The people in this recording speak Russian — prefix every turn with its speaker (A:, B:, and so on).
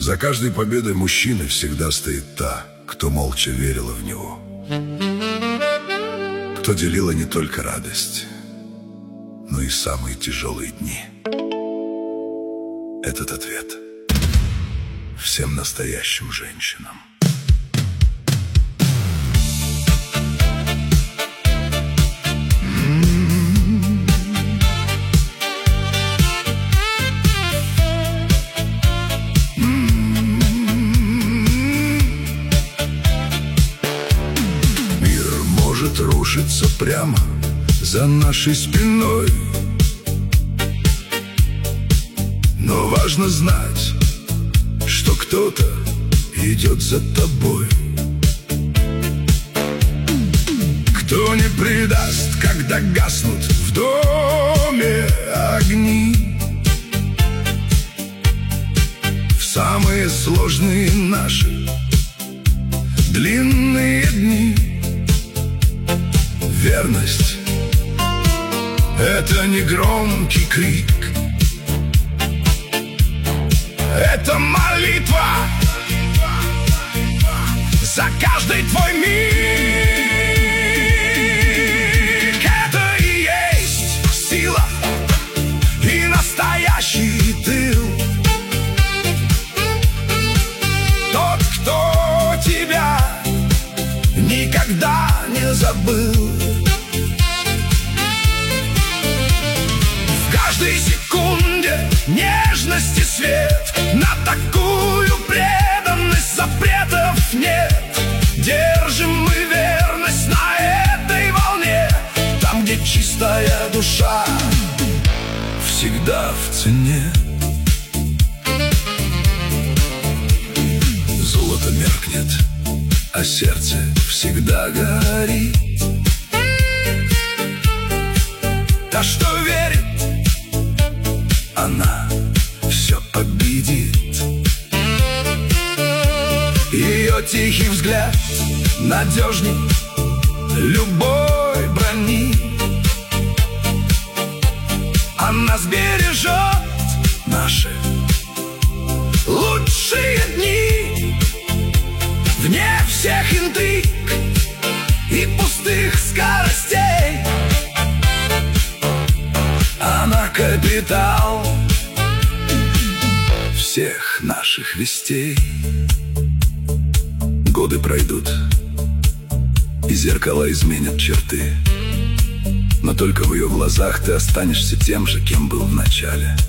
A: За каждой победой мужчины всегда стоит та, кто молча верила в него, кто делила не только радость, но и самые тяжелые дни. Этот ответ всем настоящим женщинам. Рушится прямо за нашей спиной, но важно знать, что кто-то идет за тобой, кто не предаст, когда гаснут в доме огни. В самые сложные наши длинные дни верность — это не громкий крик, это молитва за каждый твой миг. Это и есть сила и настоящий тыл. Тот, кто тебя никогда не забыл. В каждой секунде нежности свет, на такую преданность запретов нет. Держим мы верность на этой волне, там, где чистая душа всегда в цене. Золото меркнет, а сердце всегда горит. Та, что верит, она все победит. Ее тихий взгляд надежней любой брони. Она сбережет наши лучшие дни, вне всех интриг и пустых скоростей. Она капитал всех наших вестей. Годы пройдут, и зеркала изменят черты, но только в ее глазах ты останешься тем же, кем был в начале.